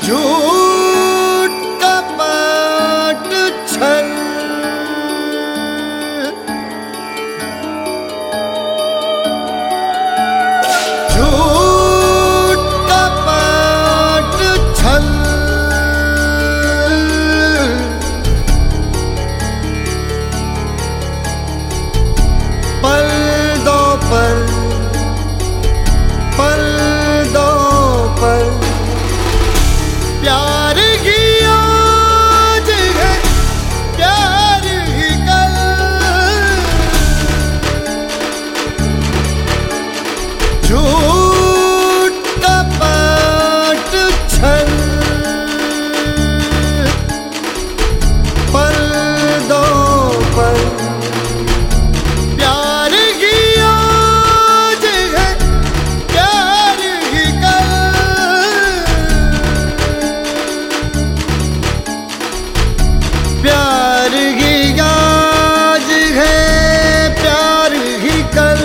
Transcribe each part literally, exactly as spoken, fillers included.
झूठ कपट छल झूठ कपट छल पल दो पल पल दो पल प्यार ही आज है प्यार ही कल झूठ कपट छल पल दो पल प्यार ही आज है प्यार ही कल प्यार ही आज है प्यार ही कल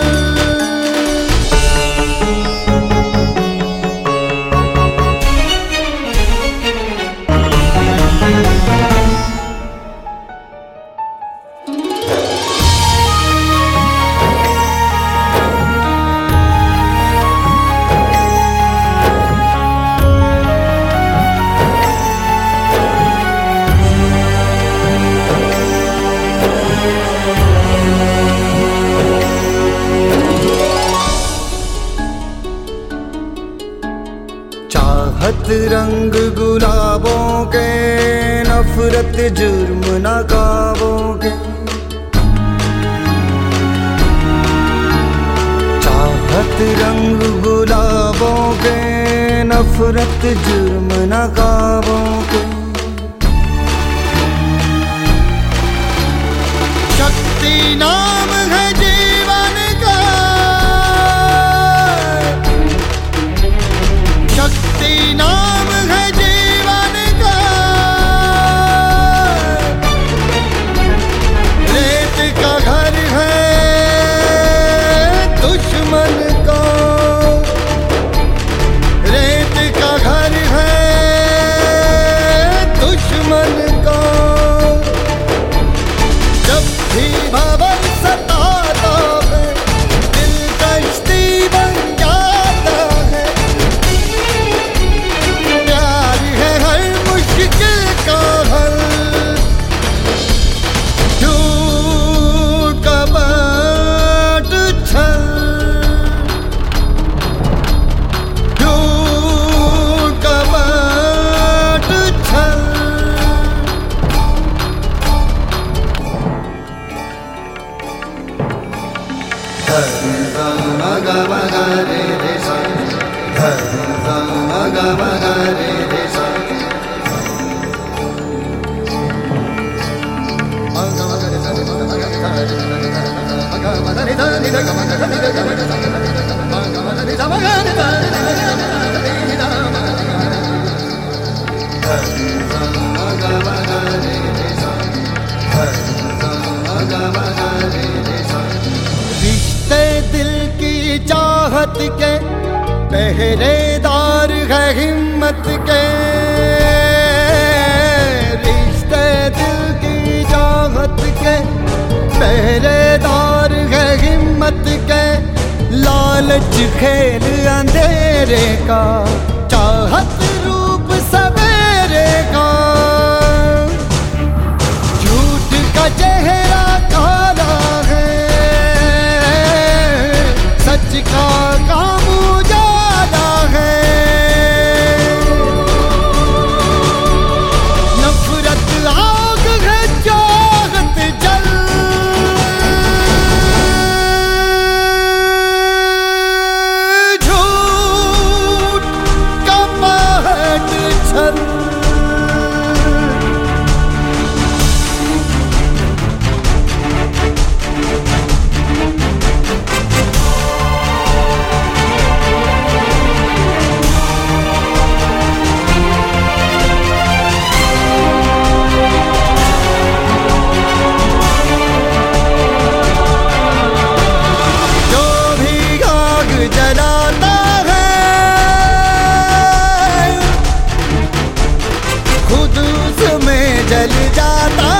चाहत रंग गुलाबों के नफरत जुर्म नकाबों के चाहत रंग गुलाबों के नफरत जुर्म नकाबों के शक्ति नाम है जीवन का शक्ति नाम है जीवन का रेत का घर है दुश्मन का रेत का घर है दुश्मन का जब भी भवन सताता है दिल कश्ती बन जाता है प्यार है हर मुश्किल का हल झूठ कपट छल झूठ कपट छल मग मग रे रे सा मग मग रे रे सा मग मग रे सा मग मग रे सा मग मग रे सा नि द ग मग रे द ग मग सा मग मग रे सा मग रे सा नि द ग मग मग रे रे सा मग मग रे रे सा रिश्ते दिल की चाहत के पहरेदार है हिम्मत के रिश्ते दिल की चाहत के पहरेदार है हिम्मत के लालच खेल अंधेरे का चाहत रूप सवेरे का झूठ का चेहरा काला है सच का काम उजाला है नफरत आग है चाहत जल झूठ जल जाता